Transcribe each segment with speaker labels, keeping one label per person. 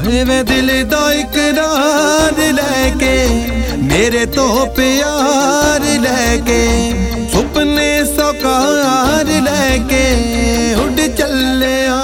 Speaker 1: वे दिल दा इकरार लैके मेरे तो प्यार लैके सुपने साकार लैके उड़ चलिया।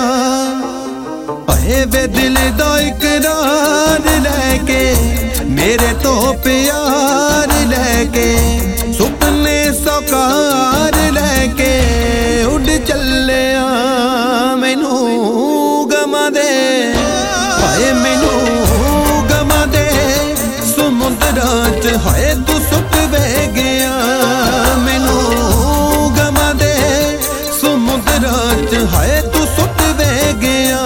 Speaker 1: वे दिल दा इकरार लैके मेरे तो प्यार लैके सुपने साकार लैके उड़ चलिया। मैनू गमा दे हाय मैनू गमा दे समुद्रां च हाय तू सुट वे गया। मैनू गमा दे समुद्रां च हाय तू सुट वे गया।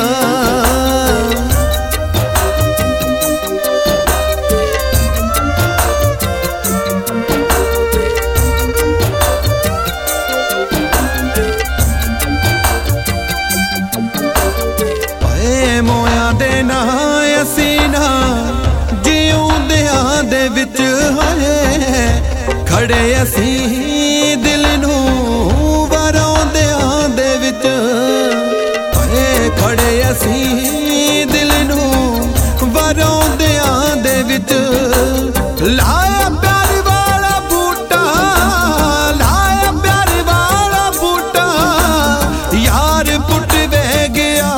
Speaker 1: मोया दे ना असी ना जिउंदियां दे विच हाए खड़े असी दिल नू वरौंदियां दे विच हाए खड़े असी दिल नू वरौंदियां दे विच। लाया प्यार वाला बूटा लाया प्यार वाला बूटा यार पुट वे गया।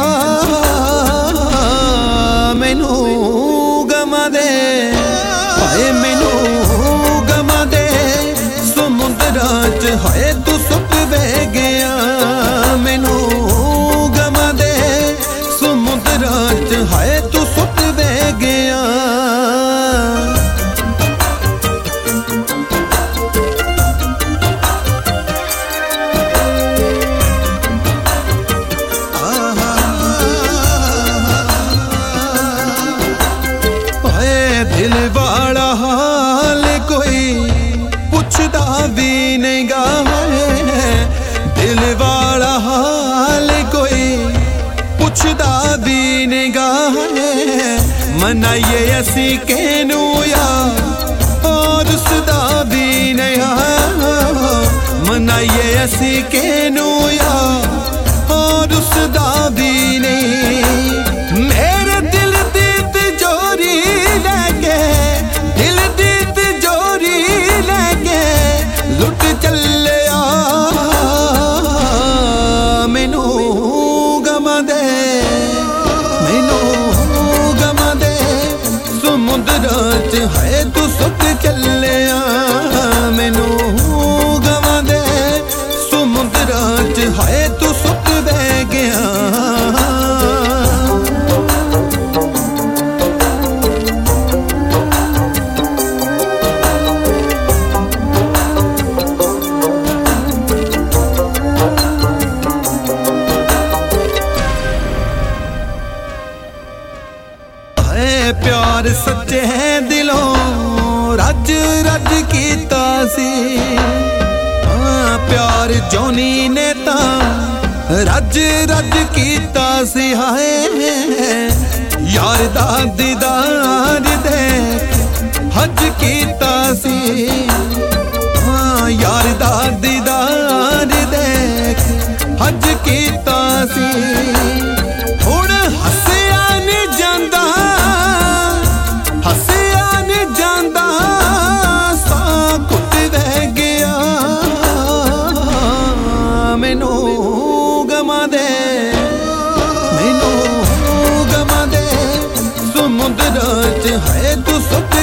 Speaker 1: मैनू गमा दे हाय मैनू गमा दे समुद्रां च हाय तू सुट वे गया। मैनू गमा दे समुद्रां च हाय तू सुट वे गया। दिल वाला हाल कोई पुछदा भी नहीं गा। दिल वाला हाल कोई पुछदा भी नहीं गा। मनाइए असी केनू यार और उसदा भी नहीं। मनाइए असी केनू यार और उसदा भी नहीं। मेरे दिल दी तिजोरी लैके दिल दी तिजोरी लैके लुट चलिया। मैनू गमा दे मैनू गमा दे समुद्रां च हाय तू सुट चलिया। मैनू गमा दे समुद्रां च हाय तू सुट वे गया। प्यार सच्चे दिलों रज रज कीता सी। प्यार जोनी ने तां रज रज कीता सी। हाय यार दा दीदार दे हज कीता सी। यार दा दीदार दे हज कीता सी। हुण हसिया नहीं जांदा हसिया नहीं जांदा सा कुट वे गया। मैनू गमा दे मैनू गमा दे समुद्रां च हाय तू सुट